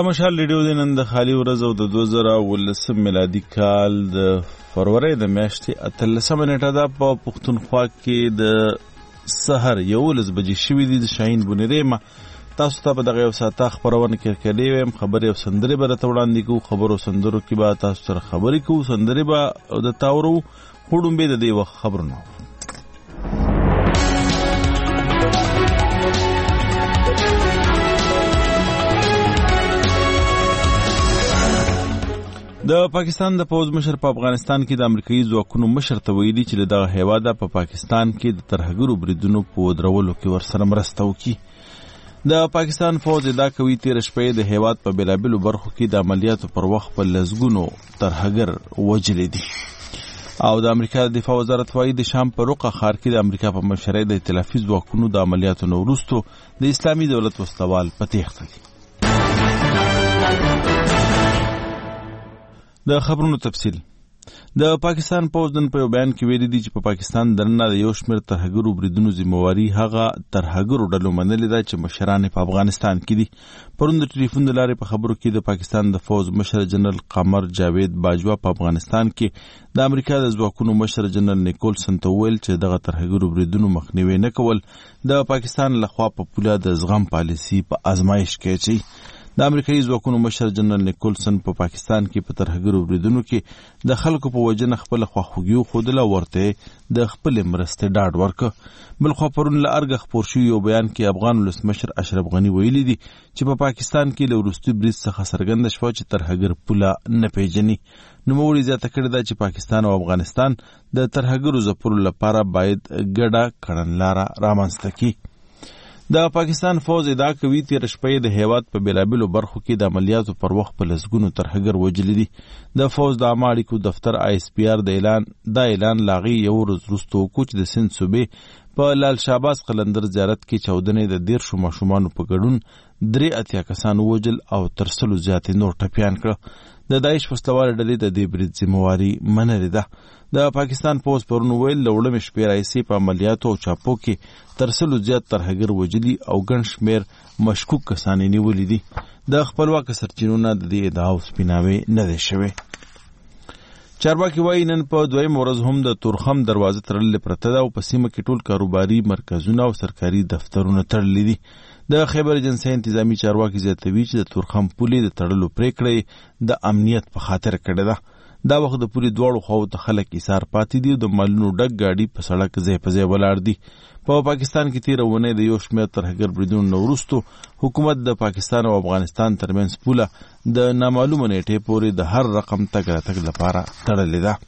دا مشال ریډیو د نن د خالي ورځ او د 2019 میلادي کال د فروری د میاشتې 13 نیټه ده. په پښتونخوا کې د سحر 11 بجې شوې دي. د شاهین بونیری ما تاسو ته په دغه یو ساعته خبرونه کړې ویم. خبرې او سندرې به راته وړاندې کوو. خبرو سندرو کې به تاسو سره خبرې کوو. سندرې به د تاورو خړم به د دې وخت خبرونه. د پاکستان د پوز مشر په افغانستان کې د امریکایي ځواکونو مشر ته ویلي چې دغه هیواد په پاکستان کې د ترهګرو بریدونو په درولو کې ورسره مرسته وکړي. د پاکستان فوج ادعا کوي تیر شپه د هیواد په بلابلو برخو کې د عملیاتو پر وخت په لزګونو ترهګر وجلې دي. او د امریکا د دفاع وزارت وايي د شام په روقه ښار کې د امریکا په مشرۍ د ائتلافي ځواکونو د عملیاتو نه وروسته د اسلامي دولت وسلوال په تېښته دي. د خبرونو تفصیل. د پاکستان پوز نن په یو بیان کې ویلي دي چې په پاکستان دننه د یو شمېر ترهګرو بریدونو ذمہواري هغه ترهګرو ډلو منلې ده چې مشران په افغانستان کې دي. پرون د ټلیفون د لارې په خبرو کې د پاکستان د فوز مشر جنرال قمر جاوید باجوا په افغانستان کې د امریکا د ځواکونو مشر جنرال نیکولسن ته ویل چې دغه ترهګرو بریدونو مخنیوي نه کول د پاکستان لخوا په پوله د زغم پالیسي په آزمایش کې اچوي. د امریکایي ځواکونو مشر جنرال نیکولسن په پاکستان کې په ترهګرو بریدونو کې د خلکو په وجنه خپل خواخوږي خوده ورته د خپل مرستې ډاډ ورکړ. بلخوا پرون له ارګ خبر شو یو بیان کې افغان ولسمشر اشرف غنی ویلي دي چې په پاکستان کې له وروستي برید څخه څرګنده شوه چې ترهګر پوله نه پیژني. نوموړي زیاته کړې ده چې پاکستان او افغانستان د ترهګرو ځپلو لپاره باید ګډه کړنلاره رامنځته کړي. د پاکستان فوج ادعا کوي تیر شپه د هیواد په بلابلو برخو کې د عملیاتو پر وخت په لسګونو ترهګر وجلې دي. د فوج د عامه اړیکو دفتر ISPR د اعلان لاغي یو ورځ وروسته وکړ چې د سند صوبې په لال شاباس قلندر زیارت کې چاودنې د 13 ماشومانو په ګډون 83 کسان ووجل او تر 100 زیاتې نور ټپیان کړه. د داعش وسلوال ډلې د دې برید ذمہواري منلې ده. د پاکستان پوز پرون ویل لوړم شپې راځي په عملیاتو او چاپو کې تر 100 زیات ترهګر وجلي او ګڼ شمېر مشکوک کسان نیولې دي. د خپلواک سرچینونو د دې ادعا سپیناوي نه دی شوی. چارواکي وايي نن په دویم ورځ هم د تورخم دروازه تړلې پرته ده او په سیمه کې ټول کاروباري مرکزونه او سرکاري دفترونه تړلي دي. د خیبر ایجنسۍ انتظامی چارواکي زیاتوي چې د تورخم پولې د تړلو پریکړه د امنیت په خاطر کړې ده. دا وخت د پولې دواړو خواو ته خلک ایثار پاتې دي او د مالونو ډک گاډي په سړک ځای په ځای ولاړ دي. په پاکستان کې تیر ونې د یو شمېر ترهګر بریدونو وروسته حکومت د پاکستان او افغانستان ترمنځ پوله د نامعلومه نیټې پورې د هر رقم تګ راتګ لپاره تړلې ده.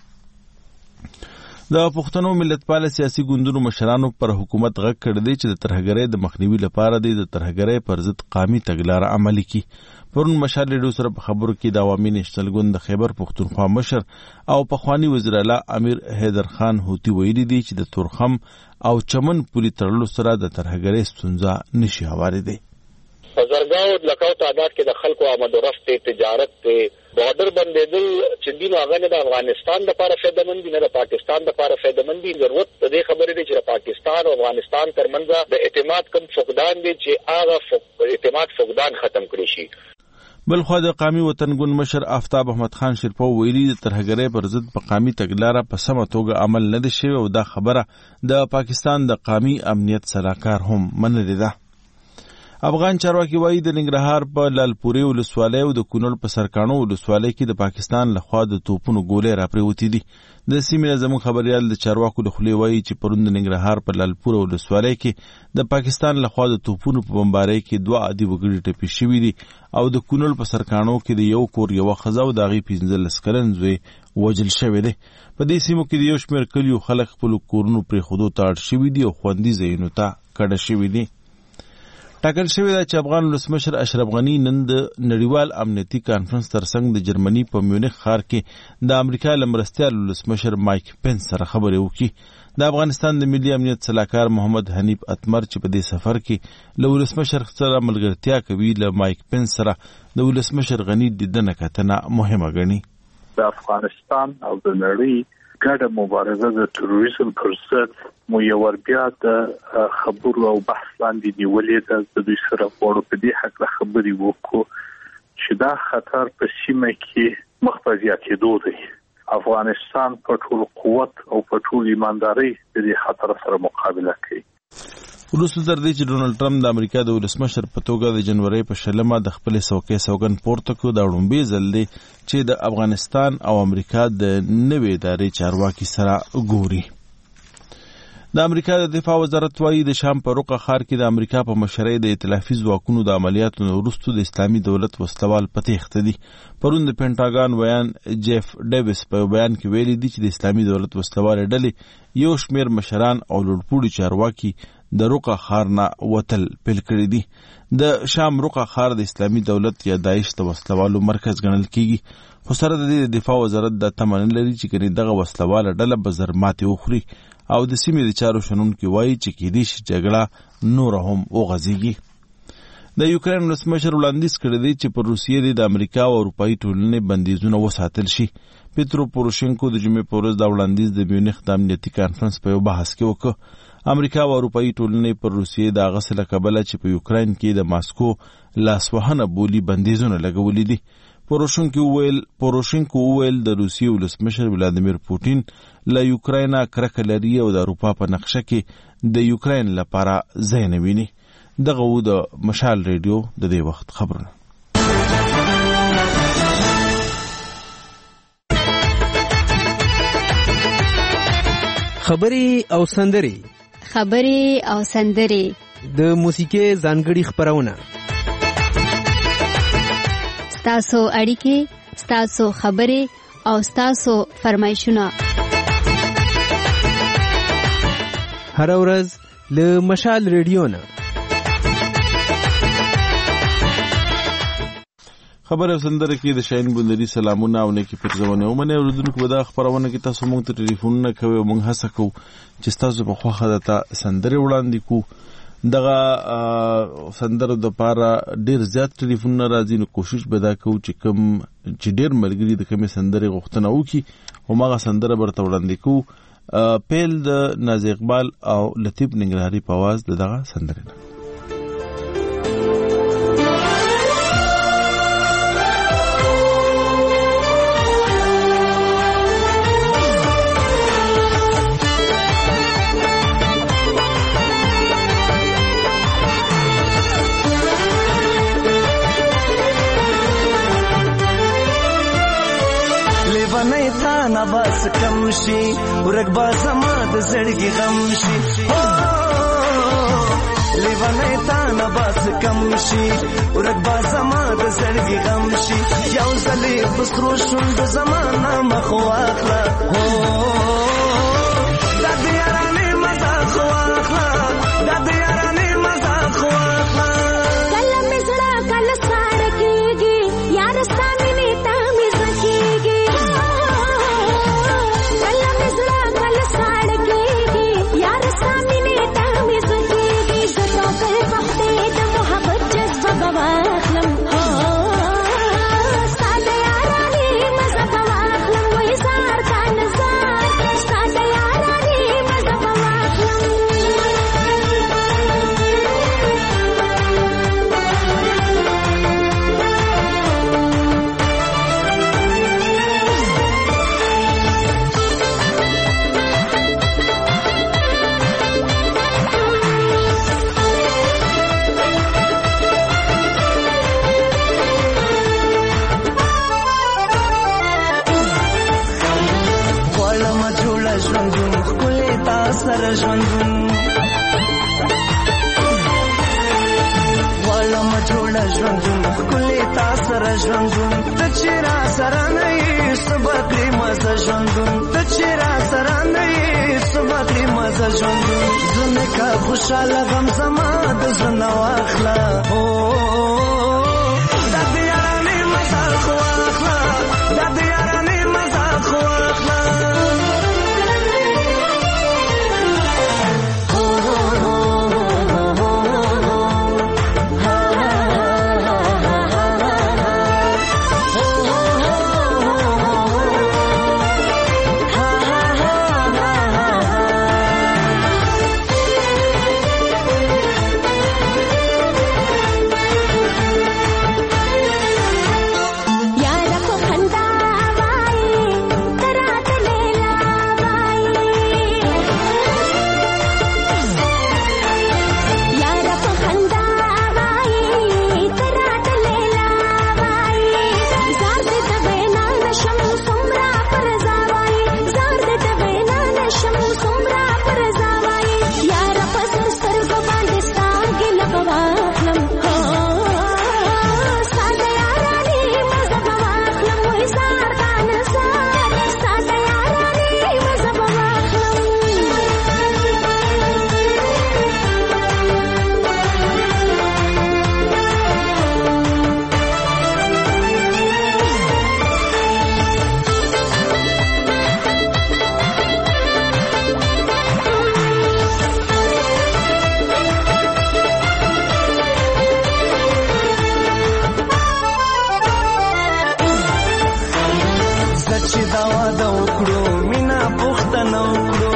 د پښتنو ملتپال سیاسي ګوندونو مشرانو پر حکومت غږ کړی دی چې د ترهګرۍ د مخنیوي لپاره د ترهګرۍ پر ضد قامي تګلاره عملي کړي. پرون مشال ریډیو سره په خبرو کې د عوامي نیشنل ګوند د خیبر پښتونخوا مشر او پخوانی وزیر اعلی امیر حیدر خان هوتی ویلي دی چې د تورخم او چمن پولي تړلو سره د ترهګرۍ ستونزه نشي هوارېدی. په زرګاو لکاو تعداد کې د خلکو آمد و رفت تجارت بارډر بندېدل چې دین هغه نه د افغانستان لپاره فایدهمند دي نه د پاکستان لپاره فایدهمند دي. ضرورت د دې خبرې دی چې پاکستان او افغانستان ترمنځ د اعتماد کم فقدان دي چې هغه اعتماد فقدان ختم کړي شي. بلخوا د قامي وطن ګوند مشر آفتاب احمد خان شیرپو ویلي د ترهګرۍ پر ضد په قامي تګلاره په سمه توګه عمل نه دی شوی او دا خبره د پاکستان د قامي امنیت سلاکار هم منلې ده. افغان چارواکي وايي د ننګرهار په لالپورې ولسوالۍ او د کونړ په سرکاڼو ولسوالۍ کې د پاکستان لخوا د توپونو ګولۍ راپرېوتې دي. د سیمې زموږ خبريال د چارواکو له خولې وايي چې پرون د ننګرهار په لالپور ولسوالۍ کې د پاکستان لخوا د توپونو په بمبارۍ کې 2 عادي وګړي ټپي شوي دي او د کونړ په سرکاڼو کې د یو کور یو ښځه او د هغې 15 کلن زوی وجل شوی دی. په دې سیمو کې د یو شمېر کلیو خلک خپلو کورونو پرېښودو ته اړ شوي دي او خوندي ځایونو ته کډه شوي دي. ټاکل شوی ده چې افغان ولسمشر اشرف غنی نن د نړیوال امنیتي کانفرنس ترڅنګ د جرمني په میونخ ښار کې د امریکا له مرستیال ولسمشر مایک پنس سره خبرې وکړي. د افغانستان د ملي امنیت سلاکار محمد حنیف اتمر چې په دې سفر کې له ولسمشر سره ملګرتیا کوي له مایک پنس سره د ولسمشر غنی دیدنه کتنه مهمه ګڼي. د افغانستان او د نړۍ ګډه مبارزه د تروریزم پر ضد مو یو ور بیا د خبرو او بحث لاندې نیولې ده. د دوی سره غواړو په دې حق خبرې وکړو چې دا خطر په سیمه کې مخ په زیاتېدو دی. افغانستان په ټول قوت او په ټول ایمانداري د دې خطر سره مقابله کوي. وروسته تر دې چې ډونالد ټرمپ د امریکا د ولسمشر په توګه د جنوري په 20 د خپل سوګن پورته کړ، دا وړاندې ځل دی چې د افغانستان او امریکا د نوې ادارې چارواکي سره ګوري. د امریکا د دفاع وزارت وايي د شام په رقه ښار کې د امریکا په مشرۍ د ائتلافي ځواکونو د عملیاتو وروسته د اسلامي دولت وسلوال په تېښته دي. پرون د پینټاګان ویان جیف ډیویس په بیان کې ویلي دي چې د اسلامي دولت وسلوال ډلې یو شمېر مشران او لوړپوړي چارواکي د رقه ښار نه وتل پیل کړی دي. د شام رقه ښار د اسلامي دولت یا داعش د وسلوالو مرکز ګڼل کیږي، خو سره د دې دفاع وزارت د تمن لري چې کني دغه وسلواله ډله به زرماتې وخوري او د سیمې د چارو شنونکو وایي چې کېدای شي جګړه نور هم وغځېږي. د یوکرين ولسمشر وړاندیز کړی دی چې پر روسیې د امریکا او اروپایي ټولنې بندیزونه وساتل شي. پیترو پوروشینکو د جمعې په ورځ دا وړاندیز د میونخ د امنیتي کانفرنس په یو بحث کې وکړ. امریکا او اروپایي ټولنې پر روسیې د هغه څه له کبله چې په یوکرين کې د ماسکو لاسوهنه بولی بندیزونه لګولي دي. پوروشینکو وویل د روسیې ولسمشر ولادیمیر پوټین له یوکرين کرکه لري او د اروپا په نقشه کې د یوکرين لپاره ځای نه ویني. دغه و د مشال ریډیو د دې وخت خبرونه. خبرې او سندري د موسیقي ځانګړي خبرونه، ستاسو اړیکې، ستاسو خبرې او ستاسو فرمایشونه هر ورځ له مشال ریډیو نه. خبر او سندره کې د شاهین بندري سلامونه او نیکی پرځونه ومنه اوردونکو به دا خبرونه کې تاسو مونږ ته ټلیفونونه کوي او مونږ هڅه کوو چې تاسو په خوخه دته سندره وړاندې کو. دغه سندره د پاره ډیر زیات ټلیفونونه راځي، نو کوشش به دا کوو چې کوم چې ډیر ملګری د کومې سندره غوښتنه وکړي او ماغه سندره برته وړاندې کو. پیل د ناز اقبال او لطیف ننګرهاري په आवाज دغه سندره ده. بس کم شي ورګ با زما د زړګي غم شي، لیوانه تا نه بس کم شي ورګ با زما د زړګي غم شي، یو ځلې بسترو شوند زمانه مخ واخله د دې یارانه مزه خو واخله، د دې یارانه مزه خو واخله. کله مزړه کله ساړ کېږي یار ستانه نیتا مزه کېږي، خوشاله غم زما د زنه واخله د دې یارانې مزه خو واخله، د دې یارانې مزه خو واخله. چې دا واده وکړو مینا پوښتنه وکړو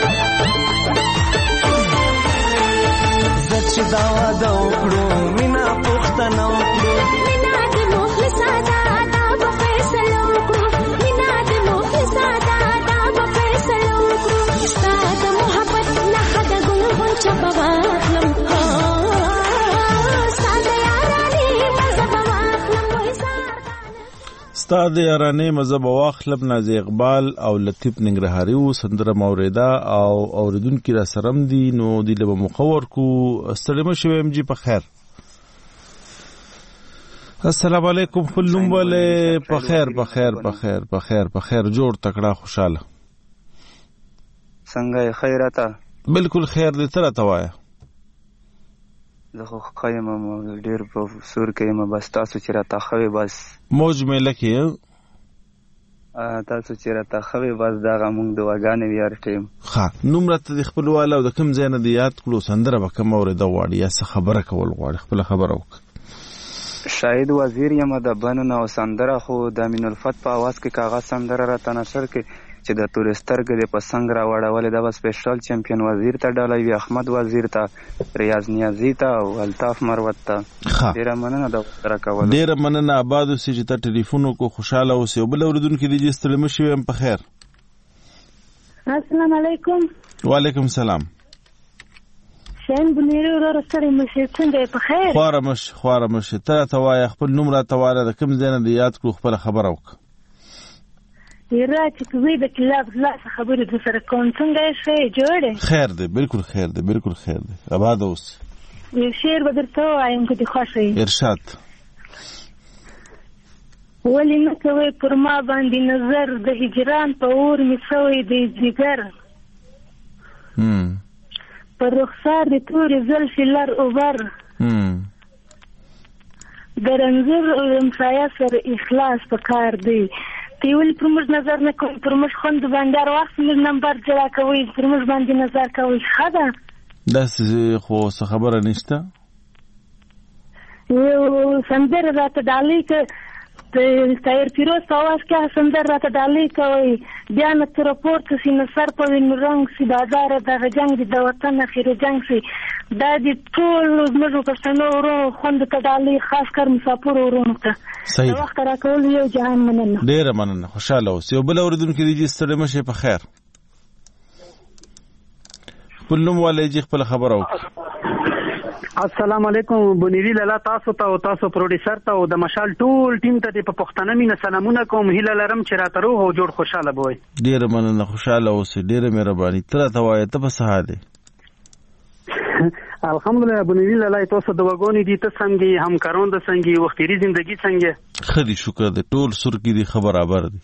چې دا واده وکړو مینا پوښتنه وکړو مینا د مخلصه دا به فیصله وکړو مینا د مخلصه دا به فیصله وکړو ستا د محبت نه حد ګل غونچه به واخلم ستا د یارانې مزه به واخلم ستا د یارانې مزه به واخلم نازي اقبال او لطیف ننګرهاري و سندره موریدا او اوریدونکو را سرم دي نو دی له مقور کو استلمه شوم جی په خیر السلام علیکم خلوم ولې په خیر په خیر په خیر په خیر په خیر جوړ تکړه خوشاله څنګه خیرته بالکل خیر دې تر توایا زه خو خایم ډیر په سور کې ما بس تاسو چې راته خوي بس موج مې لکه تاسو چې راته خوي بس دا غمون د وګانې ویار ټیم ها نمرته د خپلواله او د کوم ځای نه دی یاد کړو سندره به کوم اورې دا واړی یا څه خبره کول غواړي خپل خبره وک شاهد وزیر یم د بنو او سندره خو د امین الفت په आवाज کې کاغذ سندره راته نشر کې چې د تورسترګ د پسنګ را وړول د سپیشل چمپیون وزیر ته ډالۍ وی احمد وزیر ته ریاض نیازی ته او الطاف مروت ته ډیر مننه د سره کول ډیر مننه آباد اوسې چې ته ټلیفون کو خوشاله اوسې او بل اوریدونکو دې استلم شي هم په خیر السلام علیکم وعلیکم السلام شین بنيري ورور سره مشه څنګه په خیر خوارمش ته توای خپل نوم را تواله د کوم ځای نه دی یاد کړو خپل خبره وک یره چې کوی د کلاب لا خبره د سره کوم څنګه شي جوړه خیر دی بالکل خیر دی بالکل خیر دی آباد اوس یو شعر بدرته وایم که دې خوښ وي ارشاد ولی نه کوي پر ما باندې نظر د هجران په اور می سوې د جګر پر رخسار د تورې زلفې لر اوبر د رنځور امسایه سره اخلاص په کار دی تی ولې پر موږ نظر نه کوئ پر موږ خوند بانډار وخت موږ نمبر جلا کوئ پر موږ باندې نظر کوئ ښه ده داسې خو څه خبره نشته یو سندره راته ډالۍ که د طاهر فیروز په اواز کې سندره راته ډالۍ کوئ بیا نه تر پورته سي نه سر په وینو رنګ سي بازاره دغه جنګ دي د وطن اخري جنګ سي دا د ټول زموږ پښتنو ورونو خوند ته ډالۍ خاص کر مسافر ورونو ته صحیح د وخت راکول یو جهان مننه ډیره مننه خوشاله اوسې او بل اوریدونکو دې ستړي مشه په خیر کلم والے جی خپل خبره وکړه السلام علیکم بنيري لاله تاسو ته او تاسو پروډوسر ته او د مشال ټول ټیم ته په پښتنه مینه سلامونه کوم هیله لرم چې راته روغ او جوړ خوشاله بوي ډیره مننه خوشاله اوسې ډیره مهرباني تر ته وایې ته په سهاله الحمدلله بنيري لاله تاسو د وګونی دي ته څنګه همکارون د څنګه وختيري ژوندۍ څنګه خدي شکر دې ټول سر کې دي خبر خبر دي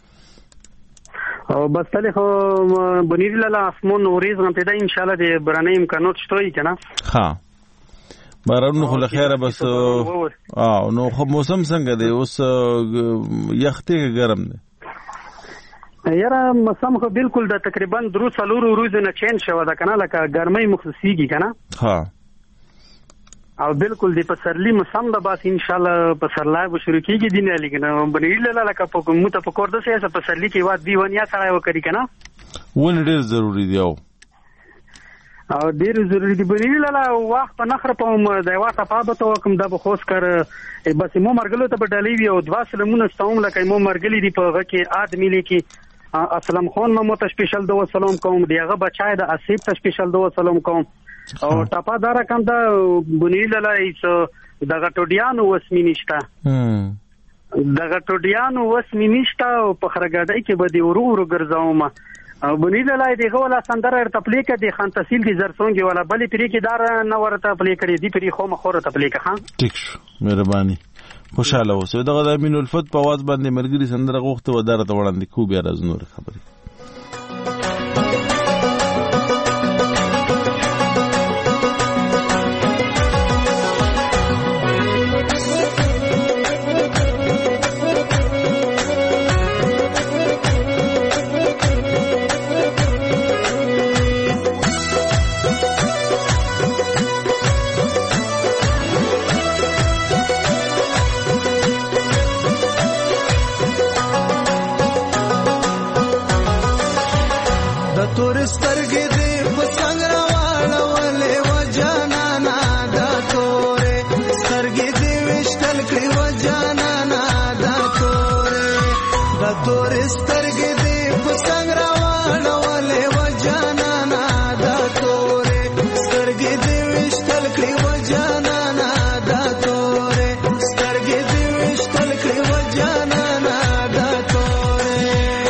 او بس تل خو بنيري لاله اسمون اوریز غنته ده ان شاء الله د برانه امکانات شته کنه ها بارونو خو لخيره بس نو خو موسم څنګه دی اوس یختي ګرم دی یاره موسم خو بالکل د تقریبا درو څلورو ورځې نه چینج شوه ده کنه لکه ګرمۍ مخصوصيږي کنه ها او بالکل د پسرلی موسم د باس ان شاء الله پسرلای به شروع کیږي دینه لیکن بنیل لکه په کومه ته پکور ده سه پسرلی کې واد دیونیا سره وکړي کنه ون ډیر ضروری دی او ډیر ضروری دی بنیل لا وخت په نخره په د واټه په تو کوم د بخوس کر بس مو مرګلو ته بدلی وی او دوا سلمونه ستوم لکه مو مرګلی دی په غکه ادمي لیکي اسلام خان مو ته سپیشل دو سلام کوم دیغه بچای د اسیب ته سپیشل دو سلام کوم او ټاپا دارا کوم دا بنیل لا ایس دغه ټوډیانو وسمی نشتا دغه ټوډیانو وسمی نشتا او په خرګاډای کې به دی ورو ګرځاوم بنیل لا دیغه ولا سندره تپلیکه دی خان تحصیل کی زرسونګي ولا بلې پری کې دار نه ورته تپلیکه دی پری خو مخوره تپلیکه ها ټیک شو مهرباني خوشاله اوسه دغه د امین الفت په واز باندې مرګري سندره غوښته و دار ته وړاندې کو بیا راز نور خبري تورې سترګې دې په څنګ راواړولې و جانانه دا تورې سترګې دې ویشتل کړې و جانانه دا تورې سترګې دې ویشتل کړې و جانانه دا تورې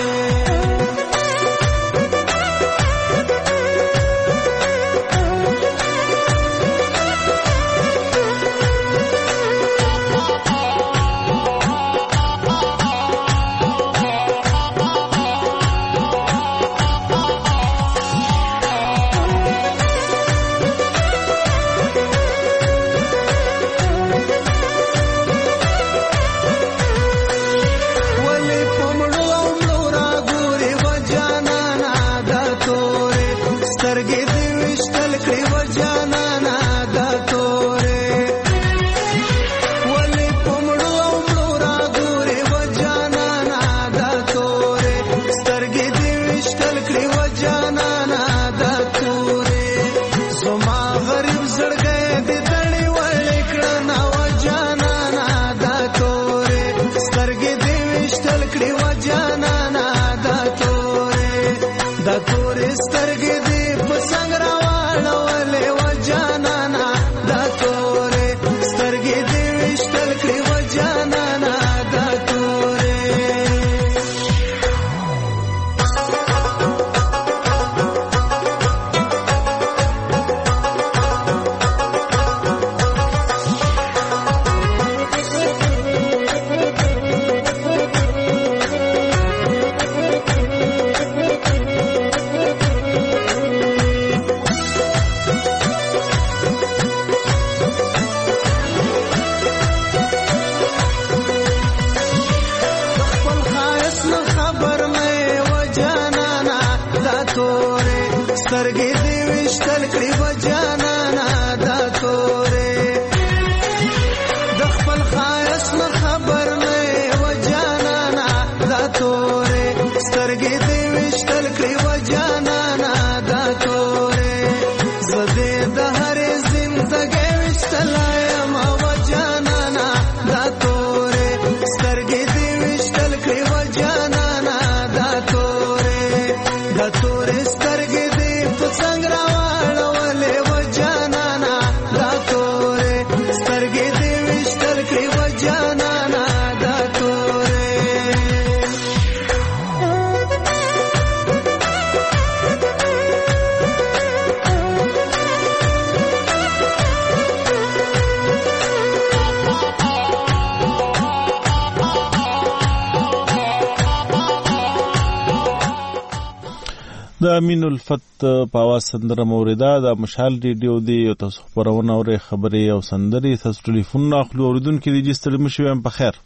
د امین الفت په आवाज سندره موریدا د مشال ریډیو دی او تاسو خبرونه او خبرې او سندري تاسو ټلیفون اخلو اوریدونکو دی جستل مشوم په خیر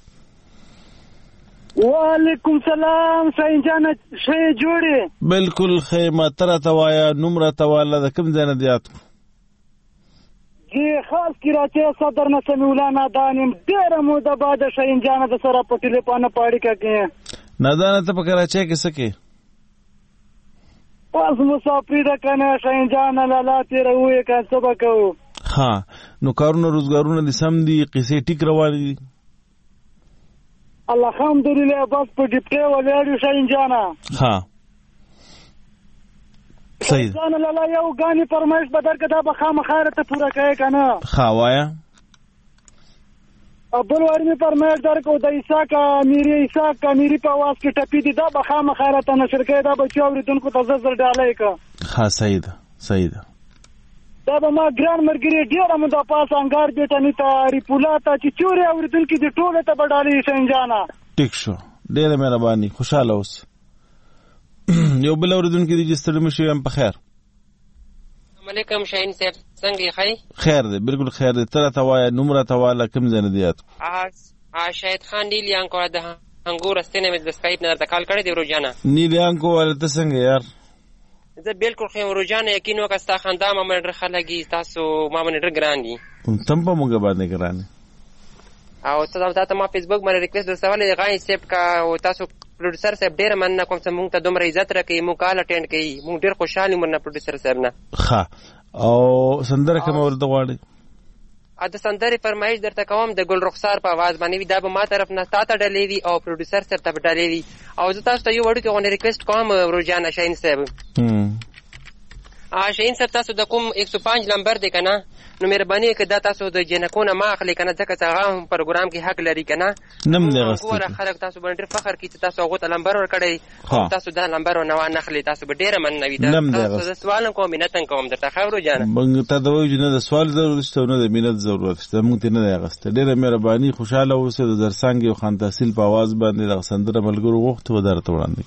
وعلیکم سلام سین جان شې جوړې بالکل خیمه تر توایا نمره تواله د کوم ځای نه دیات جی خاص کی راته صدر نه سمولانا دانم ډیر مو د بعد شین جان د سره په ټلیفون پاړی کې نه دانه ته په کراچۍ کې سکے پس مسافری دا کنه شاین جان لالا تیر وې کا سبق ها نو کارونه روزګارونه دي سم دي قصې ټیک روان دي الحمدلله بس په ډیپټه ولې شاین جان ها صحیح جان لالا یو غاني فرمایش بدر کدا به خامخاله ته پورا کوي کنه ها وایا ابل واری می فرمایش در کو د عیسی کا میری په आवाज کې ټپی دي دا به خامخاله ته نشر کوي دا به چاوریدونکو ته زړه ډالای کا ها صحیح ده دا به ما ګران مرګري ډیر مو د پاس انګار بیٹه نیتا ریپولا ته چې چوري اوریدونکو دي ټوله ته بډالي شنجانا ټیک شو ډیر مهرباني خوشاله اوس یو بل اوریدونکو دي چې ستړي مشي هم په خیر علیکم شاهین صاحب څنګه یې خیر دی بالکل خیر دی تر توایا نمره تواله کوم ځای نه دیات شاهد خان نیلیان کو د انګور استنه مې د سکایپ نه درته کال کړی دی روزانه نیلیان کو ولته څنګه یار زه بالکل خو روزانه یقین وکړه خندا ما منډر خلګي تاسو ما منډر ګران دي تم په موږ باندې ګران او تاسو ما فیسبوک باندې ریکوست درسواله غای سیپ کا او تاسو پروډوسر صاحب ډیر مننه کوم چې موږ ته دومره عزت راکړي موږ کال اټینډ کړي موږ ډیر خوشاله مرنه پروډوسر صاحب نه ها او سندره کوم ورته غواړي د سندرې فرمایش درته کوم د ګل رخسار په आवाज باندې وي. دا به ما طرف نه تا ته ډلې وي او پروډوسر سره ته ډلې وي. او زه تاسو ته یو وړوکی غونډه ریکویسټ کوم روزانه شاهین صاحب. شاهین صاحب تاسو د کوم 105 نمبر دی کنه نو مهرباني وکړئ دا تاسو د جنکونه ما اخلي کنه ځکه چې هغه پروګرام کې حق لري کنه نم دی غوښتل ګوره خلک تاسو باندې ډېر فخر کوي چې تاسو هغه ته نمبر ورکړی تاسو دا نمبر نه واخلي تاسو به ډېر مننوي. تاسو د سوال کوم مینت کوم درته خبرو جانه بنګ ته د وایو نه د سوال ضرورت شته نه د مینت ضرورت شته موږ ته نه دی غوښتل. ډېر مهرباني خوشاله اوسئ. د زرسنګ یو خان تحصیل په आवाज باندې د سندره ملګرو وخت و درته وړاندې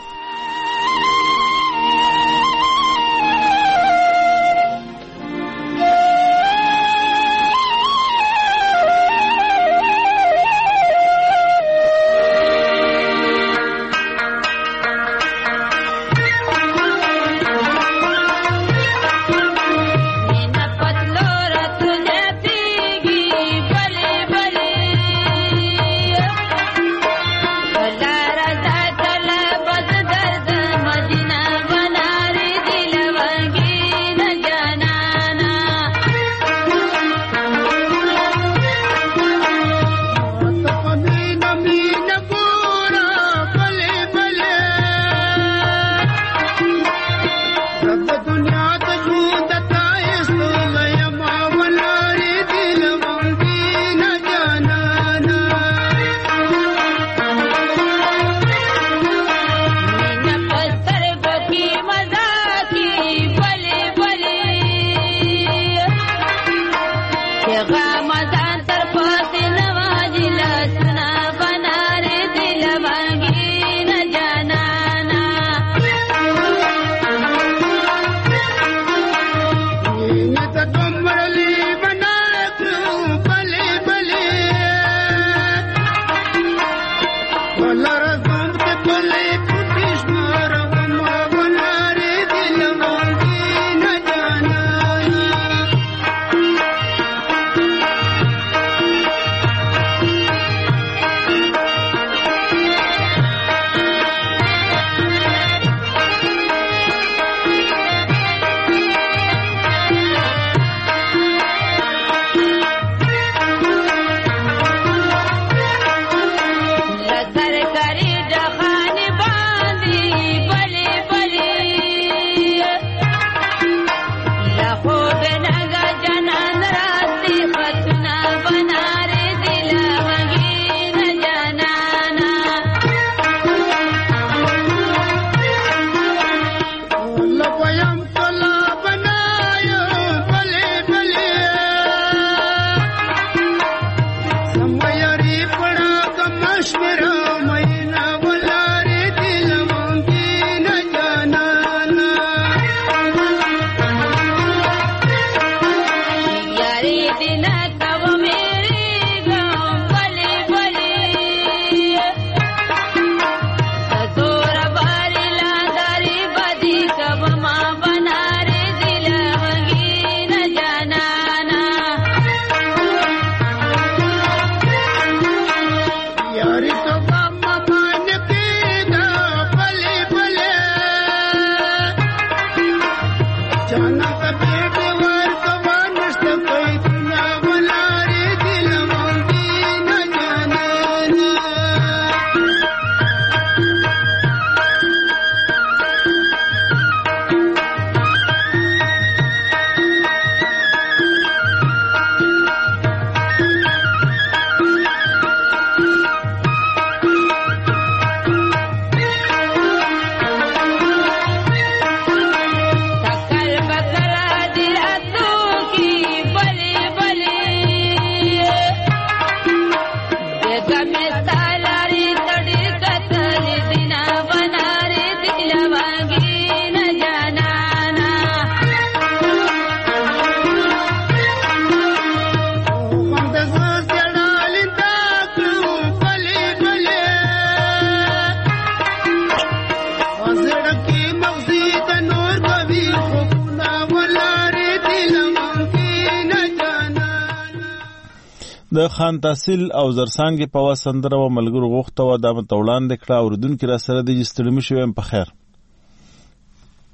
د خان تحصیل او زرسانګ په وسندره و ملګرو غوښته و د متوړان د کړه اوردونکو را سره د جستړم شوم په خیر.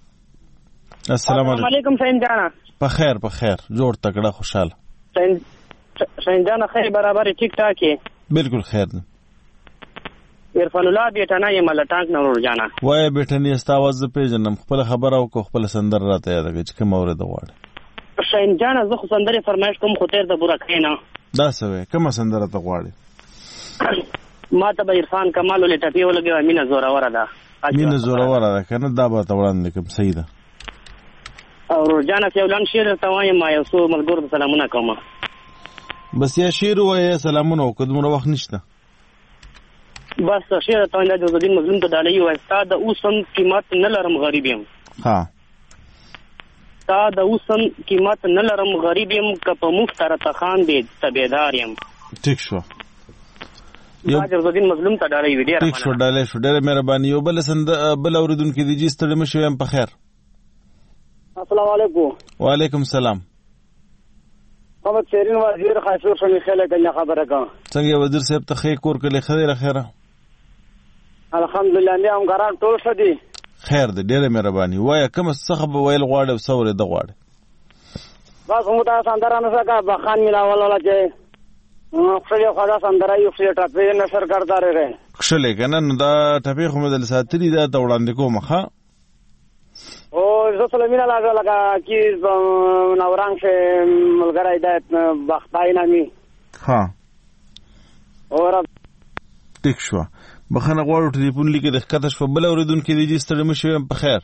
السلام علیکم سین جانا. په خیر جوړ تکړه خوشاله شاهین خیر برابر ټیک ټاک بالکل خیر ده. عرفان الله بیٹانه یم له ټانک نه ورور جانا وای بیٹنی استا आवाज پیژنم خپل خبره او خپل سندر راته یاد کړه چې کوم اورید غواړي. شاهین جان زه خو سندره فرمایش کوم خو تیر د بورا کینا دا سوي کوم سندره ته غواړي؟ ما ته به عرفان کمال ولې ټپی ولګي امینه زوره وره ده مینه زوره وره ده کنه دا به ته وړاندې کوم صحیح ده. او ورور جان چې ولان شیر ته وایم ما یو څو ملګرو سلامونه کوم. بس یا شیر وای سلامونه وکړم وخت نشته. بس شیر ته نه د دین مظلوم ته ډالۍ و استاد اوسم قیمت نه لرم غریب یم. ها تا د اوسم قیمت نه لرم غریب یم که په مفت راته خان دې تبیدار یم. ټیک شو یو د دین مظلوم ته ډالۍ وی ډیر ټیک شو ډالۍ شو ډیر مهرباني. یو بل اوریدونکو دی جی ستړي مشه یم په خیر. السلام علیکم. وعلیکم السلام. محمد شیرین وزیر خاصو شمی خیله کنه خبره کا څنګه وزیر صاحب ته خیر کور کله خیره الحمدلله نه هم ګران ټول شدي خیر دې ډیره مهرباني. وای کوم څه به ویل غواړي او څورې د غواړي؟ بس موږ تاسو اندرانه څنګه بخان ملاول ولا چې خپل خدا سندره یو څه ټاپې نشر کړدار رہے خله کنه نو دا ټاپې خو مدل ساتري دا ته وړاندې کوم ښه او زه سلامونه لگا کی نوران شه ملګری د بختای نامي ها اور ټیک شو بخنه غواړو ټلیفون لیکي د ښکته شو بل اوریدونکو دی چې ستړي مشه په خیر.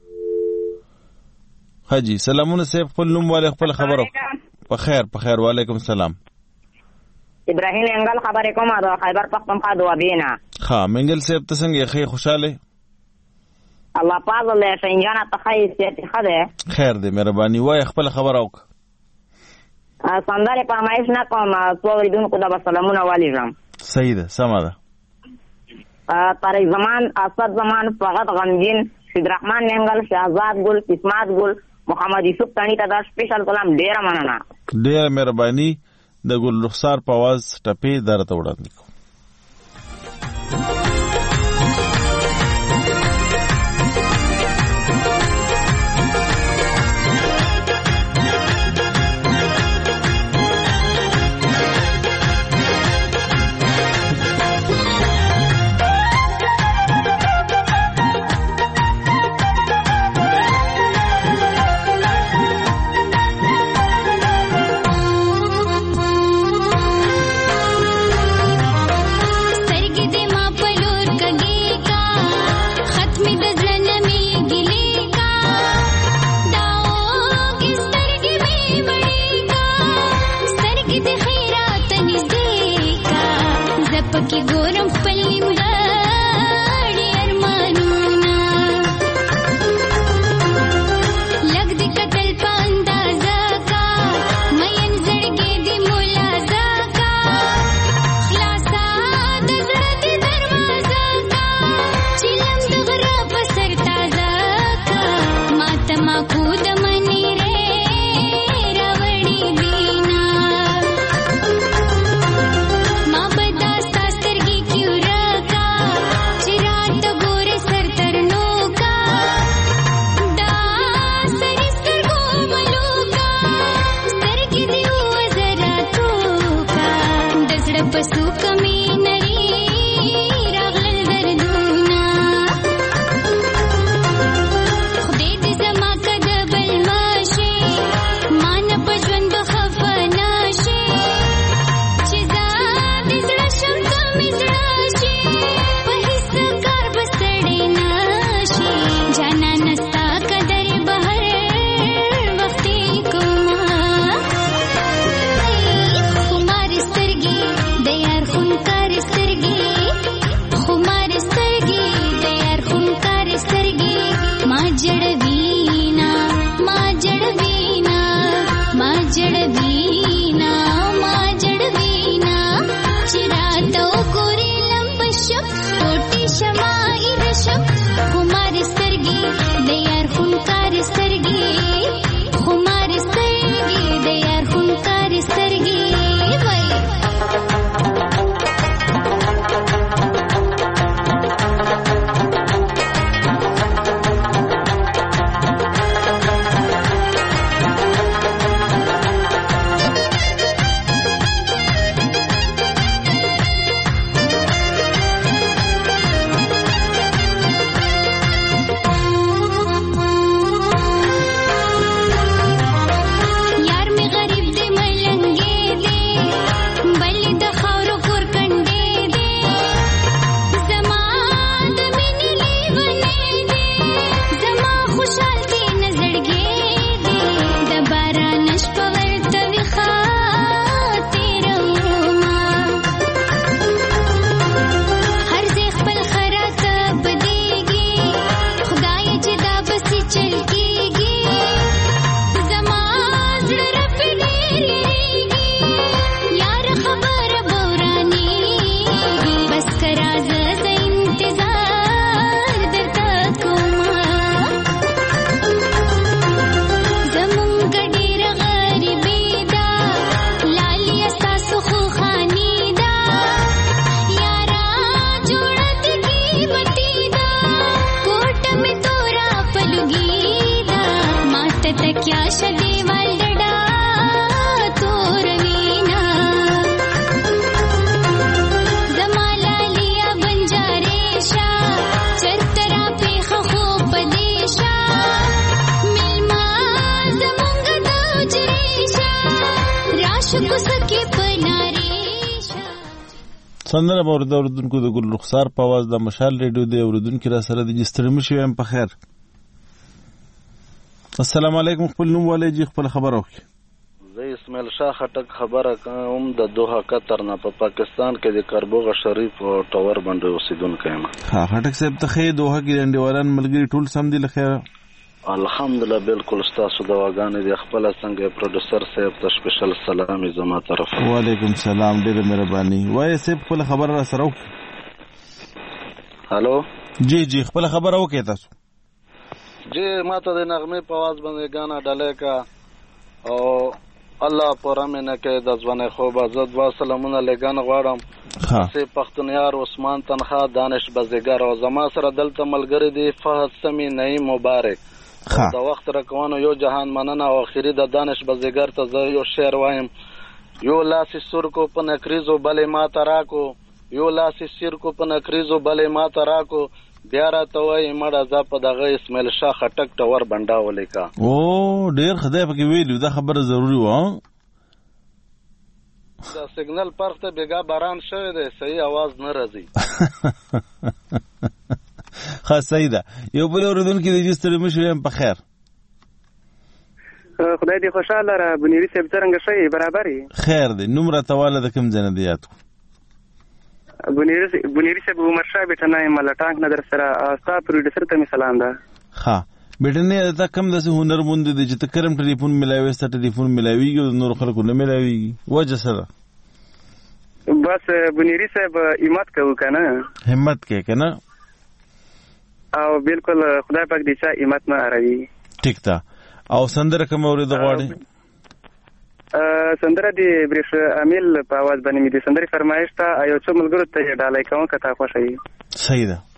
حاجی سلامونه صاحب خپل نوم والے خپل خبرو په خیر وعلیکم السلام. ابراهیم انګل خبرې کوم دا خیبر پختونخوا دوابینا. ها منګل صاحب ته څنګه خیر خوشاله؟ الله پاک له شنجانه ته خیر خده خیر دې مهرباني. وای خپل خبر اوک سندره پامایش نه کوم څو ورېدونکو دا سلامونه والی جام. صحیح ده سم ده. طارق زمان اسد زمان فقط غمجین سید رحمان منګل شهزاد ګل اسمت ګل محمد یوسف تانی ته دا سپیشل سلام ډیر مننه. ډیر مهرباني. د ګل رخسار په आवाज ټپې درته وړاندې کوم. سندره به اوریدونکو د ګل رخسار په आवाज د مشال ریډیو دی اوریدونکو را سره د جستر مشي هم په خیر. السلام علیکم. خپل نوم ولې جی خپل خبر اوکي. زه اسماعیل شاه خټک خبره کوم د دوحه قطر نه په پاکستان کې د کربوغه شریف او ټاور باندې اوسیدونکی یم. ها خټک صاحب ته خې دوحه کې انډیوالان ملګری ټول سم دي لخيره؟ الحمدلله بالکل ستاسو دواګانې د خپل څنګه پروډوسر صاحب ته سپیشل سلام زما طرف. وعلیکم سلام ډېر مهرباني. وای صاحب خپل خبر را سره وکړه. هالو جی خپل خبر وکړه تاسو. جی ماته د نغمه په आवाज باندې غانا ډالې کا او الله پرمنه کې د ځوانه خوب آزاد وا سلامونه لګان غواړم. سه پختونیار عثمان تنخا دانش بزګر او زما سره دلته ملګری دی فهد سمی نعیم مبارک. دا وخت راکوانو یو جهان مننه او اخیری د دانش بزګر ته زه یو شعر وایم. یو لاس سر کو په نکریزو بلې ما تراکو یو لاس سر کو په نکریزو بلې ما تراکو بیا راته وایي مړه زه په دغه اسماعیل شاه خټک ټاور بنډا ولیکا. او ډېر خدای پکې ویلو دا خبره ضروری و. دا سیګنل پرخ ته بیګا باران شوی دی صحیح आवाज نه راځي. ښه صحیح ده. یو بل اوریدونکي د جستر مشي هم په خیر. خدای دې خوشاله را بنيري صاحب څنګه شي برابرې خیر دی. نوم را تواله د کوم ځای نه دی یاد کو؟ بنيري صاحب عمر شاه بیٹنای ملټانک نظر سره استا پروډوسر ته می سلام ده. ها بیٹنه دا کم د هنرمند دي چې تکرم ټلیفون ملاوي ست ټلیفون ملاويږي او نور خلکو نه ملاويږي وجه سره. بس بنيري صاحب همت کوو کنه همت کې کنه او بالکل خدای پاک دې چې همت نه اړوي. ټیک تا او سندره کوم اورید غواړي؟ سندره دی بریش امیل په आवाज باندې می دي سندره فرمایش ته ایو څو ملګرو ته ډالای کوم کته خوشي. صحیح ده.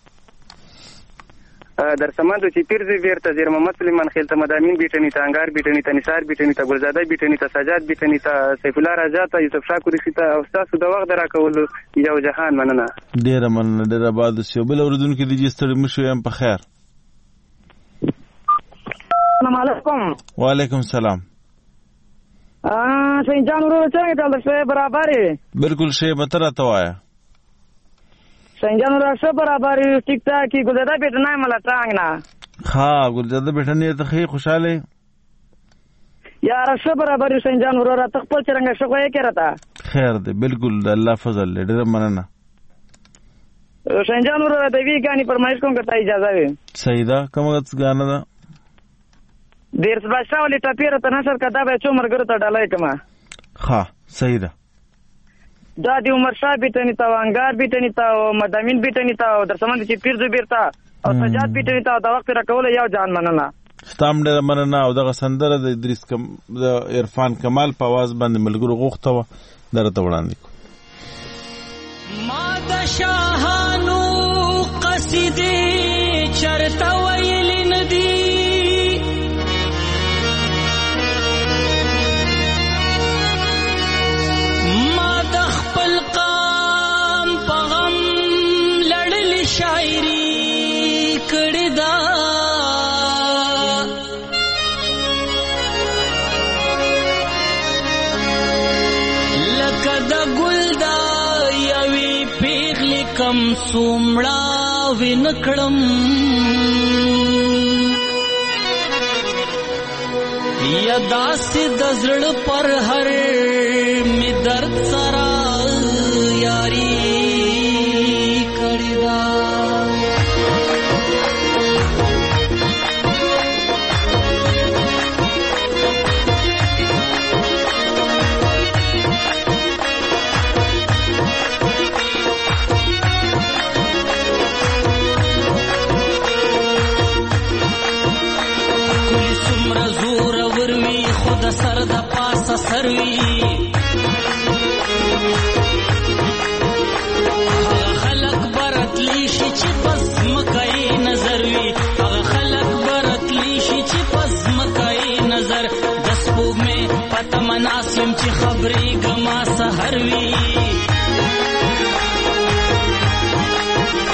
در سماندو چې پیرزی بیرته زیر محمد سلیمان خیل ته مدامین بیٹنی ته انګار بیٹنی ته نثار بیٹنی ته ګلزاده بیٹنی ته سجاد بیٹنی ته سیف الله رضا ته یوسف شاه قریشی ته او تاسو د وخت درا کول یو جهان مننه. ډیر مننه ډیر آباد شو. بل اوریدونکو د جستر مشو هم په خیر. السلام علیکم. وعلیکم سلام. سنجان ورو څنګه د څه برابرې؟ بالکل شی متره توایا. سنجان ورو څه برابرې ټیک ټاک کی ګلزاده بیٹنای ملا ټانګ نه. ها ګلزاده بیٹنی ته خې خوشاله یار څه برابرې سنجان ورو را تخپل چرنګ شغوې کړتا. خیر دی بالکل الله فضل ډیر مننه. سنجان ورو د وی غانی فرمایش کوم کته اجازه وي. صحیح ده. کومه غانه ده؟ دیر بادشاہ ولی ټاپیر ته نشر کدا به چو مرګر ته ډالای کما. ها صحیح ده. دا دی عمر شاه بیٹنی تا انګار بیٹنی تا مدامین بیٹنی تا در سمند چې پیر زبیر تا او سجاد بیٹنی تا دا وخت را کول یو جان مننه. ستام ډیر مننه. او دغه سندره د ادریس د عرفان کمال په आवाज باندې ملګرو غوښته و درته وړاندې کو. ما د شاهانو قصیدې چرته ویل ندی شاعری کړی دا لکه د ګل دا یوې پیغلې کم څومړه ونکړم یا داسې د زړه پر هر می درد سره یاری کړی دا. سر د پاسه سروي هغه خلق برتلی شي چې پس مکای نظر وي هغه خلق برتلی شي چې پس مکای نظر د سپوږمۍ پته مناسم چې خبرې ګما سحر وي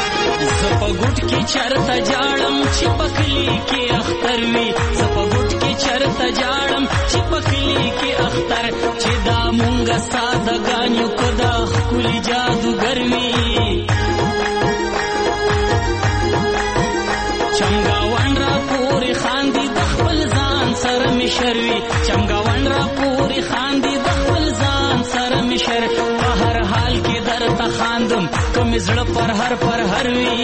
زه په ګوټ کې چرته جاړم چې پخلی کې اختر وي زه په ګوټ کې چرته جاړم چې پکلی کې اختر چې دا مونږ سادهګان یو کدا ښکلي جادوګر وي چمګاون را پورې خاندي د خپل ځان سره مشر وي چمګاون را پورې خاندي د خپل ځان سره مشر په هر حال کې درته خاندم کوم زړه پر هر وي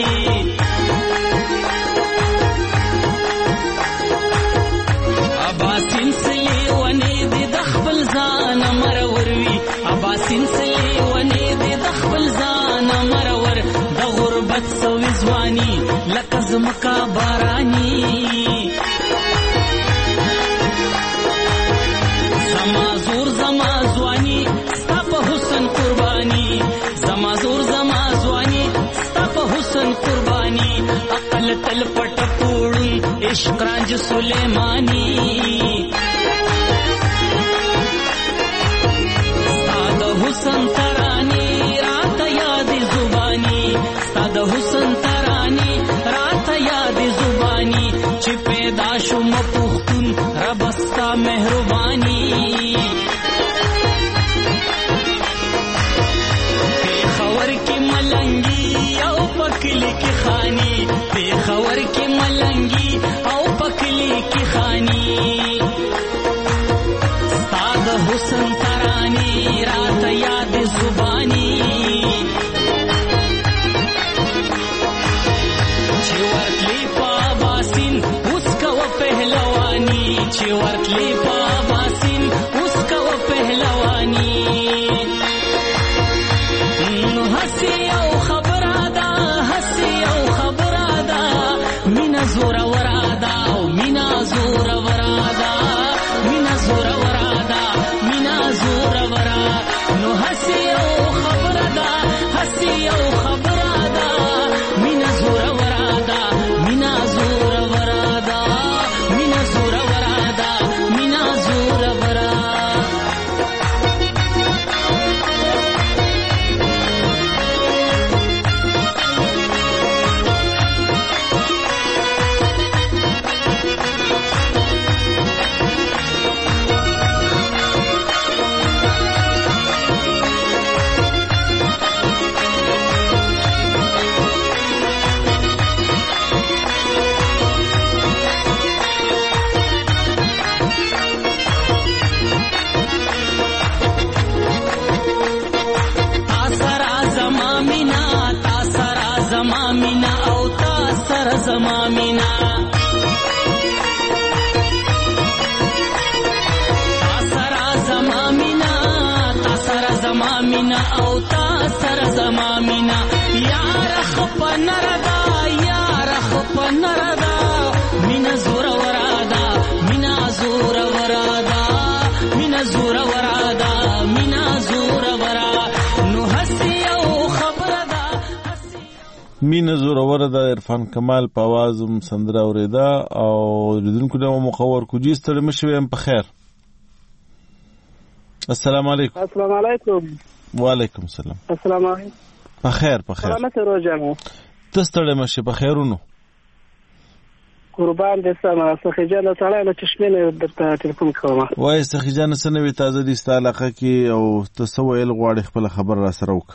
اباسین سلی ونی دی د خپل ځان مرور وي اباسین سلی ونی دی د خپل ځان مرور د غربت سوي ځواني لکه زمکا باراني زما زور زما ځواني ستا په حسن قرباني زما زور زما ځواني ستا په حسن قرباني عقل تل پټ پوړون عشق رانج سلیمانی ستا د حسن تراني رات یاد زبانی ستا د حسن تراني رات یاد زبانی چې پیدا شوم پختون رب ستا مهرباني پیښور کې ملنګي او پکلی کې خاني پیښور کې ملنګي او پکلی کې خاني ستا د حسن تراني رات یاد زبانی چې ورتلی په باسین اوس کو پهلوانی چې ورتلی په باسین اوس کو پهلوانی نو هسي او خبره ده هسي او خبره ده مینا زور ورادا او مینا زور ورادا مینا زور ورادا مینا زور ورا نو هسي او خبره ده هسي او خبره ده مینا زور ورادا مینا زور ورادا مینا زور ورادا مینا زور ورا زمامینا او تا سر زمامینا تا سر زمامینا او تا سر زمامینا یار خپ نردا یار خپ نردا مینا زور ورادا مینا زور ورادا مینا زور ورادا مینا زور ورا نو هسي او مینه زوروره د عرفان کمال په आवाज هم سندره اوریدا او ریدونکو د مخور کوجی ستړي مشوي هم په خیر السلام علیکم السلام علیکم وعلیکم السلام السلام علیکم په خیر سلامت روزانه تستړي مشي په خیرونو قربان دې سما سخیجان تعالی له چشمنه درته ټلیفون کوم وای سخیجان سنوي تازه دي ستالاقه کې او تسویل غواړي خپل خبر را سره وک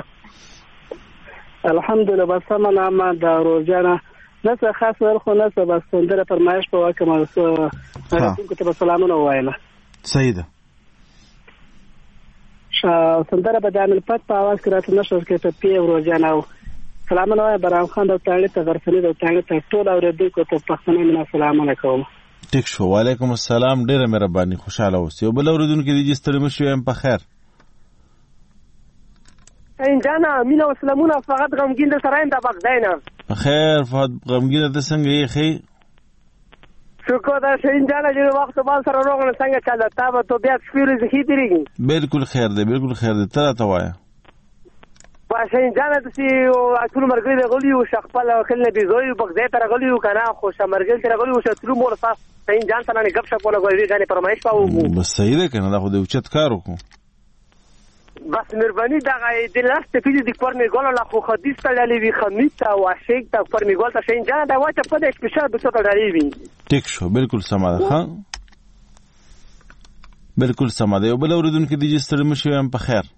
الحمدلله بس ما ما دا روزانه نسه خاص ورخو نسه بس سندره فرمایش په واکه ما ته سلامونه وایله صحیح ده سندره به د امنیت په आवाज کې راته نشو کې ته پی روزانه سلامونه وای برام خان د تاړي ته غرفنی د تاړي ته ټول اوریدونکو ته پښتنه منا سلامونه کوم ټیک شو وعلیکم السلام ډیره مهرباني خوشاله اوسئ بل اوریدونکو دې ستړي مشوي هم په خیر انجانا مینا سلامونه فقط غمگین د سراین د بغدادنا خیر فقط غمگین د څنګه یې خې شکر ده انجانا چې وخت بعد سره روغنه څنګه چاله تا به تو بیا سپیرز هیتریږي بالکل خیر ده تر ته وایا باشه انجانا د سی او ټول مرګ دی غلی او شخپل خلنه بي زوی بغداد ته غلی او کنه خو شمرګل ته غلی او شتلو مور صاحب انجان ته نه غب شپ ولا غوي غانه فرمایش پاو بس صحیح ده کنه دا خو د اوچت کار وکړو بس مهرباني دغه د لاست پیډ د پرمیګول لا خو حدیث ته للی خمیس او عاشق ته پرمیګول ته شین جان دا واچ په دې سپیشل د څه لري وی ټیک شو بالکل سم ده ها بالکل سم ده یو بل اوریدونکو د جستر مشو هم په خیر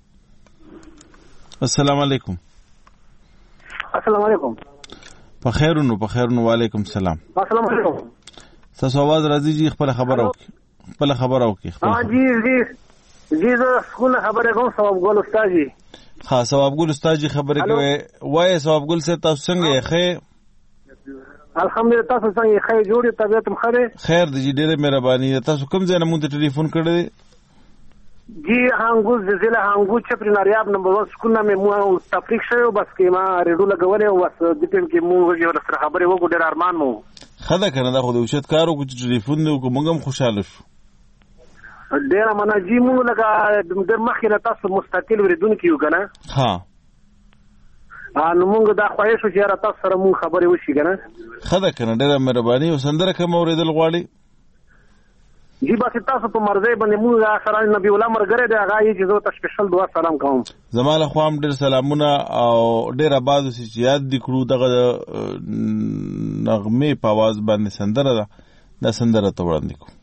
السلام علیکم السلام علیکم په خیرونو وعلیکم السلام السلام علیکم تاسو आवाज راځي جی خپل خبرو ها جی زه خپل خبره کوم ثواب ګل استاد جی ها ثواب ګل استاد جی خبره کوي وای ثواب ګل سے تاسو څنګه ښه الحمدلله تاسو څنګه ښه جوړی طبيعت مخره خیر دی جی ډیره مهرباني تاسو کوم ځای نه مونږ ته ټلیفون کړی جی هانګو ضلع هانګو چپری ناریاب نمبر 1 سکول نه مو تفریق شوی بس کې ما ریډو لګولې او بس د ټیم کې مونږ یو سره خبرې وکړو ډیر ارمان مو خدا کنه دا خو د اوچت کارو کو ټلیفون نو کوم هم خوشاله شو ډیر منه جی مونږ لکه د مخکې تاسو مستقل ورېدونکو یو کنه ها نو مونږ دا خوښ شو چې را تاسو سره مونږ خبرې وشي کنه خدا کنه ډیر مهرباني او سندره کوم اوریدل غواړي جی بس تاسو په مرزه باندې مونږ سره نبی الله مرګره دی هغه یې چې زه تاسو سپیشل دعا سلام کوم زماله خو هم ډیر سلامونه او ډیر آباد چې یاد دي کړو دغه نغمه په आवाज باندې سندره ده دا سندره ته وړاندې کوم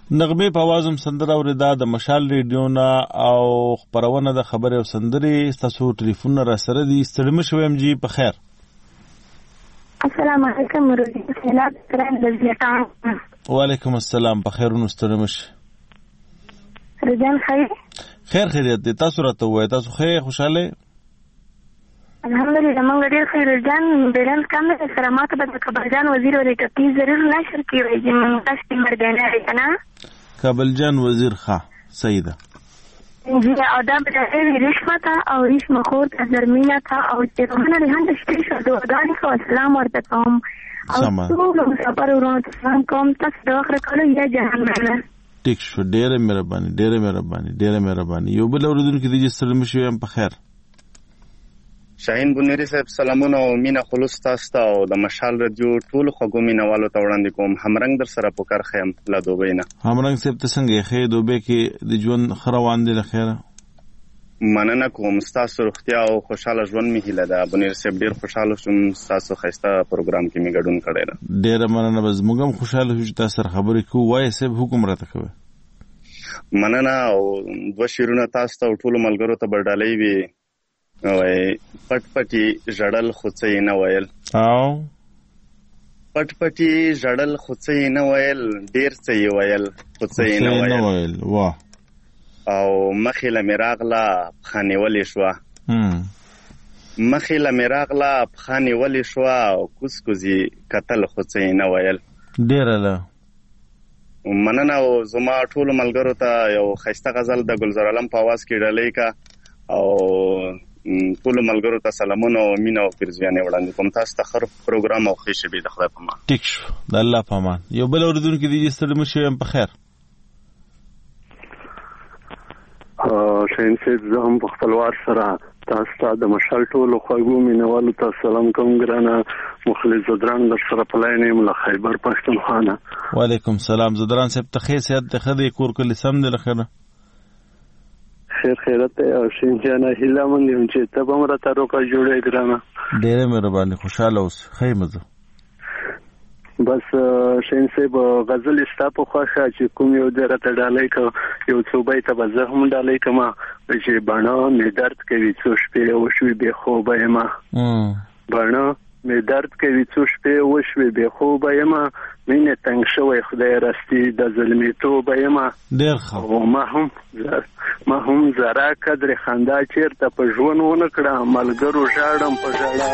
نغمه په आवाज هم سندره اوریدا د مشال ریډیو نه او خبرونه د خبره او سندري تاسو ټلیفون را سره دي ستړم شوم جی په خیر السلام علیکم روزي خلاف تران د زیاته وعلیکم السلام په خیر نو ستړم شي رجان خیر خیریت دي تاسو راته وای تاسو خیر خوشاله الحمدلله موږ ډیر خیر رجان بیلانس کم ده سره ماته به کابل جان وزیر ورې کپی ضرور نشر کیږي چې موږ تاسو مرګنه کنه کابل جان وزیر ښه سیده جی او دا به رشوت او رشوه خور زرمینه تا او چې روحانه له هند شته شو دوه خو اسلام ورته کوم او ټول مسافر ورونو ته کوم تاسو د اخر کله یا جهنم ټیک شو ډیره مهرباني یو بل اوردونکو دي چې ستړم شي هم په خیر شاهین بنيري صاحب سلامونه او مینا خلوص تاسو ته او د مشال رادیو ټول خګو مینوالو ته وړاندې کوم همرنګ در سره پکار خیم لا دوبینا همرنګ صاحب ته څنګه خې دوبه کې د ژوند خروان دي لخيره مننه کوم تاسو روغتیا او خوشاله ژوند می هیله ده بنيري صاحب ډیر خوشاله شوم تاسو خسته پروګرام کې می ګډون کړی را ډیر مننه بس موږ هم خوشاله شو تاسو سره خبرې کوو وای صاحب حکم راته کوي مننه او دوه شیرونه تاسو ته ټول ملګرو ته بردالې وی وای پټپټي جړل خوڅې نه ویل او پټپټي جړل خوڅې نه ویل ډیر څه ویل خوڅې نه ویل واه او مخیله میراغلا خاني ولې شو مخیله میراغلا خاني ولې شو او کوسکوزي قتل خوڅې نه ویل ډیر له مننه او زما ټول ملګرو ته یو خسته غزل د گلزار عالم په आवाज کې ډلې کا او ټول ملګرو ته سلامونه او مینا او پیرزیانه وړاندې کوم تاسو ته خر پروګرام او خوشی به د خدای په امان ټیک شو د الله په امان یو بل اوردونکو دي چې ستړم شي هم په خیر شاهین صاحب زه هم په خپل وار سره تاسو ته د مشال ټولو خواږو مینوالو ته سلام کوم ګرانه مخلص زدران در سره په لاین یم له خیبر پښتونخوا نه وعلیکم سلام زدران صاحب ته خیر صحت ته خدای کور کلی سم دی لخره خیرت او شین جانا هیله مونږ یم چې ته به مرته روکا جوړې ګرانه ډېر مهرباني خوشاله اوس خیمزه بس شین صاحب غزل استا په خوښه چې کوم یو درته ډالۍ کو یو څو بیت به زه هم ډالۍ کما چې باڼه مې درد کوي څو شپې او شوي به خوب یم باڼه مې درد کوي څو شپې او شوي به خوب یم مینه تنگ شوی خدای راستی د ظلمي توبه یم ډېر ښه ما هم زرا قدر خندا چیرته په ژوند ونه کړه ملګرو ژاړم په ژړا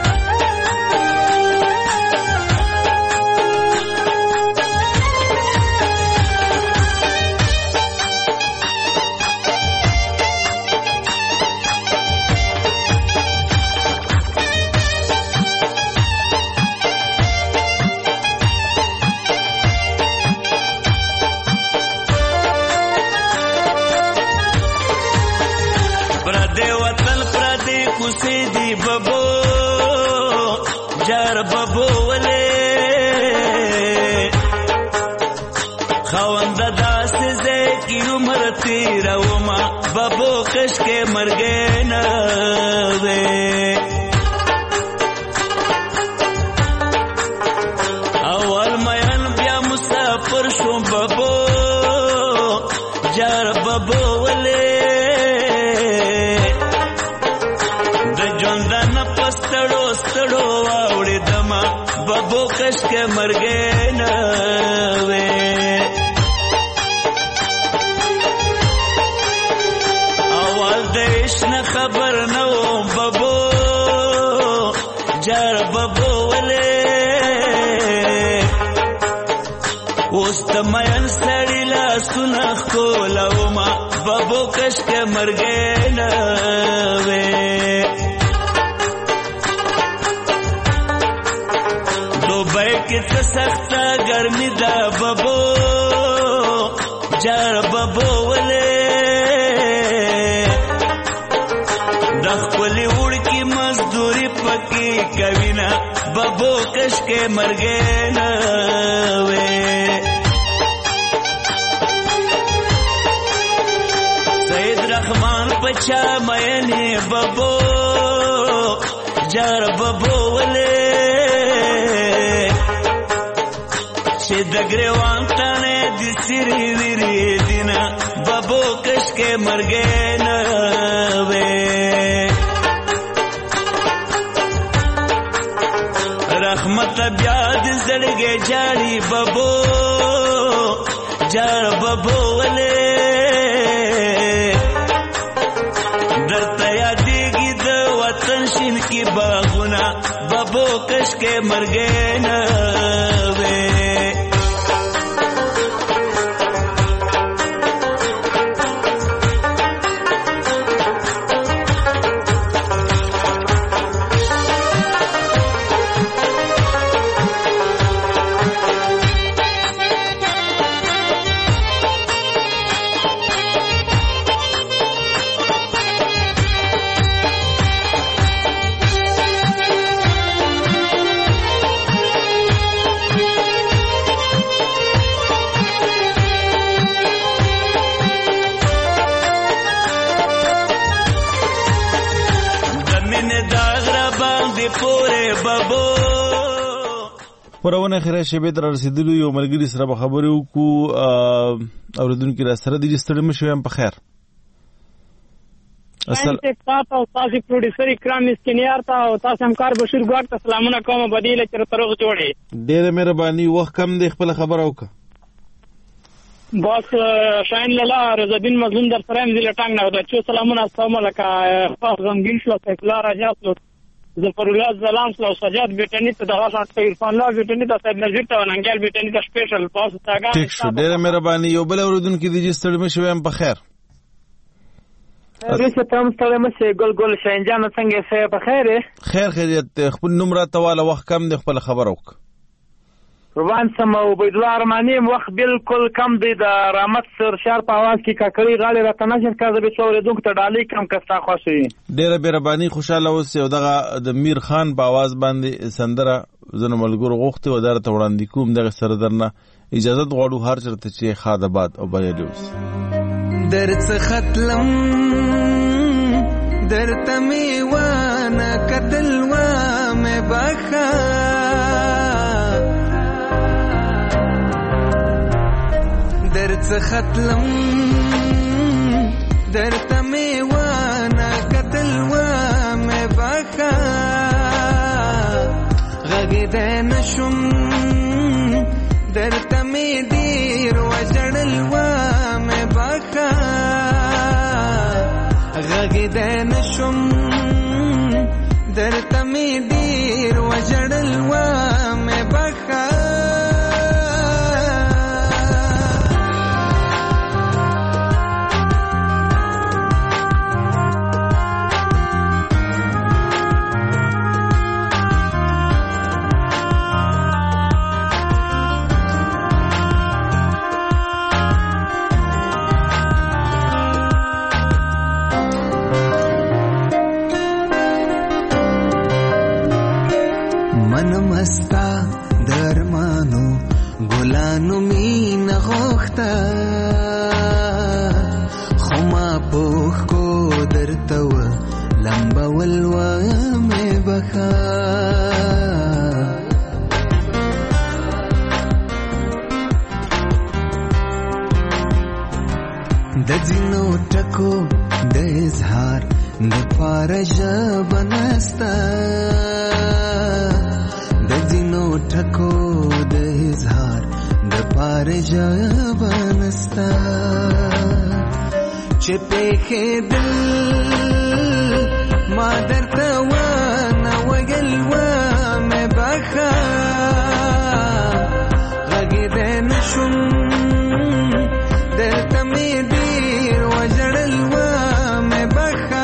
بابو کش کے مر گئے نہ وے اول میان بیا مسافر شو بابو جار بابو ولے د ژوندان پستړو ستړو واوړې دما بابو کش کے مر گئے نہ وے خبر نو بابو جار بابو ولے اوس د مین سړی لا سنخ کولو ما بابو کش کے مر گئے نہ وے دوبئی کې څه سخت ګرمي دا بابو جار بابو ولے خپل وړکی مزدوری پکې کوینا بابو کش کې مر گئے نہ وے سید رحمان پچا مینه بابو جار بابو ولے چې دګریوان تانه د سری ویری دینا بابو کش کے مر گئے نوے رحمت بیاد زڑگے جاری بابو جار بابو ولے درتا یادیگی دا وطن شین کی باغونا بابو کش کے مر گئے نوے پرونه خیره شبې تر رسیدلو یو ملګری سره به خبرې وکړو اوریدونکي را سره دي ستړي مشو هم په خیر تاسو پروډوسر اکرام مسکینیار ته او تاسو همکار بشیر ګوړ ته سلامونه کوم بدیله چې ترغه جوړي ډېر مهرباني وخت کم دی خپل خبر وکړه بس شاین لاله رضا الدین مظلوم در سره مزل ټنګ نه ودا چې سلامونه السلام علیکم غمګین شو سیکولر راځو ظفر الله زلام سلام سجاد بیٹنی ته دغه شات عرفان الله بیٹنی ته سید نذیر ته وننګل بیٹنی ته سپیشل پاس تاګه ټیک شو ډېر مهرباني یو بل اوریدونکو دي چې ستړي مشو هم په خیر ریسه تم ستړي مشه ګل ګل شاینجان څنګه سه په خیر خیر خیریت خپل نمبر تواله وخت کم دی خپل خبر وک روان سم او عبدالله ارمانی وخت بالکل کم دی د رحمت سر شهر په आवाज کې کاکړی غاړي راته نشر کاږي به څورې دوک ته ډالۍ کم کستا خوشي ډېر مهرباني خوشاله اوسې او دغه د میر خان په आवाज باندې سندره زنه ملګرو غوښتي و درته وړاندې کوم دغه سره درنه اجازه غواړو هر چرته چې خادباد او بریالي اوس درڅ ختلم درته میوانه کتل و مې بخا درڅ ختلم درته میوانه کتل و مې بخا غږیدای نشم درته مې ډېر وژړل و مې بخا غږیدای نشم درته مې ډېر وژړل و مې بخا مستا درمانو ګلانو مين غوخته خما پوخ کو درته و لمبا ولوا مې بخا د ځینو ټکو د اظهار د پارژ بنستا د ځینو ټکو د اظهار د پارژ بنستا چې پېخې دل ما درته ونه ویل و مې بخا غږېدی نشم درته مې ډېر وژړل و مې بخا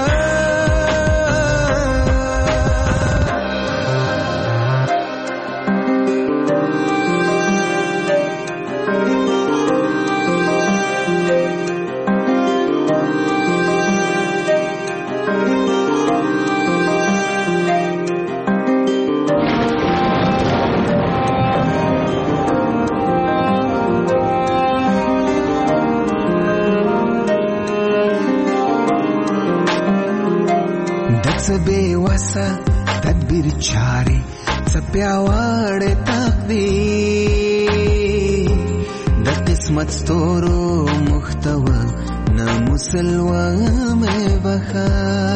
بے وسا تدبیر چارے سپیاواڑ تقدیر د قسمت قسمت ستورو محتوا نمسلوا میں بخا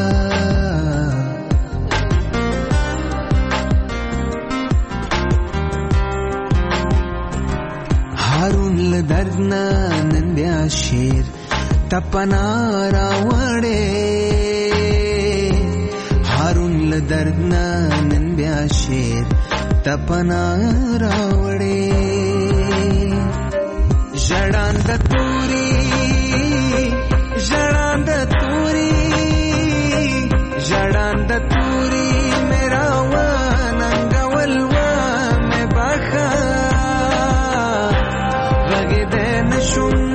هارون لدردنا نن بیا شیر تپنا راوڑے هارون لدردنا نن بیا شیر تپنا راوڑے جڑان د توری میرا واننگول میں بخا غږ دې نشم